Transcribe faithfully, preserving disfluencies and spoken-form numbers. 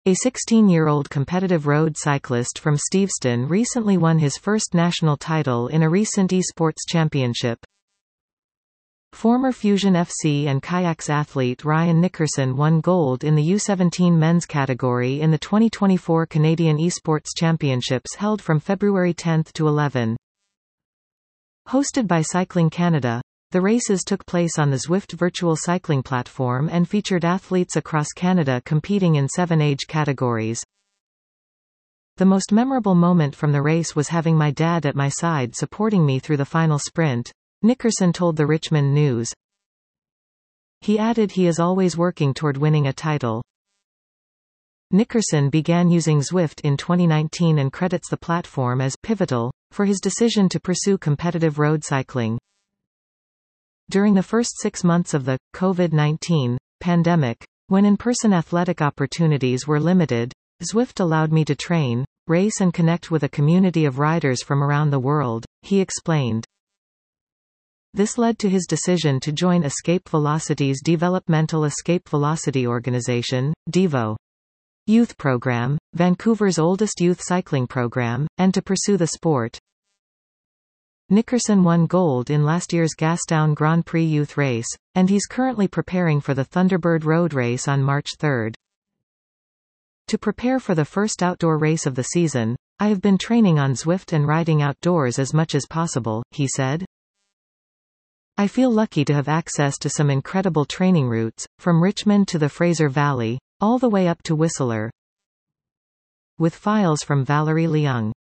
A sixteen-year-old competitive road cyclist from Steveston recently won his first national title in a recent esports championship. Former Fusion F C and kayaks athlete Ryan Nickerson won gold in the U seventeen men's category in the twenty twenty-four Canadian Esports Championships held from February tenth to eleventh. Hosted by Cycling Canada, the races took place on the Zwift virtual cycling platform and featured athletes across Canada competing in seven age categories. The most memorable moment from the race was having my dad at my side supporting me through the final sprint, Nickerson told the Richmond News. He added he is always working toward winning a title. Nickerson began using Zwift in twenty nineteen and credits the platform as pivotal for his decision to pursue competitive road cycling. During the first six months of the COVID nineteen pandemic, when in-person athletic opportunities were limited, Zwift allowed me to train, race and connect with a community of riders from around the world, he explained. This led to his decision to join Escape Velocity's Developmental Escape Velocity Organization, DEVO, youth program, Vancouver's oldest youth cycling program, and to pursue the sport. Nickerson won gold in last year's Gastown Grand Prix youth race, and he's currently preparing for the Thunderbird Road Race on March third. To prepare for the first outdoor race of the season, I have been training on Zwift and riding outdoors as much as possible, he said. I feel lucky to have access to some incredible training routes, from Richmond to the Fraser Valley, all the way up to Whistler. With files from Valerie Leung.